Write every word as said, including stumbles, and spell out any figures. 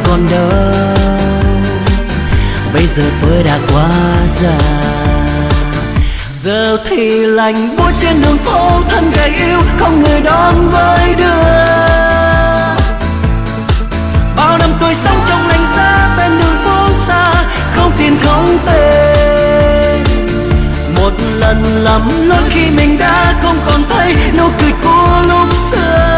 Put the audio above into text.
còn đâu. Bây giờ tôi đã quá già, giờ thì lạnh buốt trên đường phố, thân gầy yếu không người đón với đưa. Bao năm tôi sống trong lạnh giá bên đường phố xa, không tiền không tên. Một lần lầm lỗi khi mình đã không còn thấy nụ cười của lúc xưa.